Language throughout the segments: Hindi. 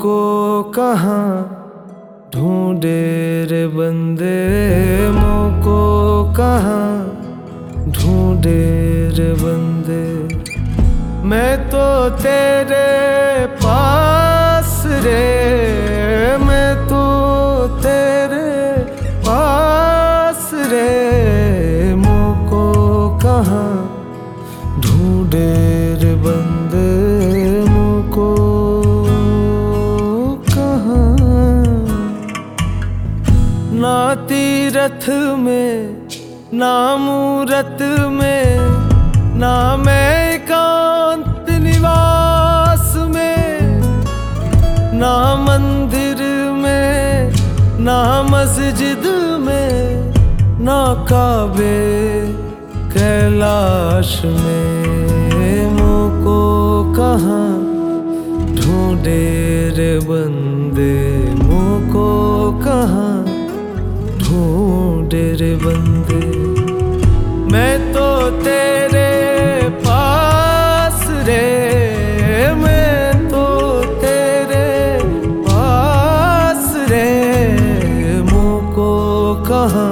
मोको कहाँ ढूंढे रे बंदे, मोको कहाँ ढूंढे रे बंदे। मैं तो तेरे पास रे, मैं तो तेरे पास रे, मोको कहाँ ढूंढे रे बंदे, मोको कहाँ। ना तीरथ में ना मूरत में, ना मैं एकांत निवास में, ना मंदिर में ना मस्जिद में, ना काबे कैलाश में, मोको कहाँ ढूंढे रे बंदे, मोको कहाँ ढूंढे रे बंदे। मैं तो तेरे पास रे, मैं तो तेरे पास रे, मोको कहाँ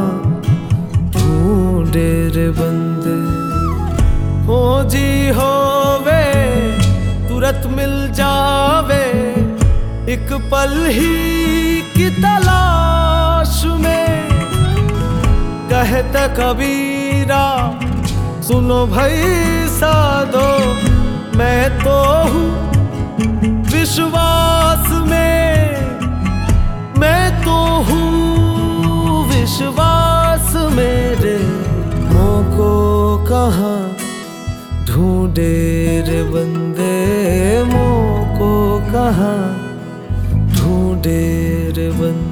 ढूंढे रे बंदे। हो जी होवे तुरंत मिल जावे, एक पल ही की तलाश में। कहता कबीरा सुनो भाई साधो, मैं तो हूँ विश्वास में, मैं तो हूँ विश्वास में रे। मोको कहाँ ढूंढे रे बंदे, मोको कहाँ ढूंढे रे बंदे।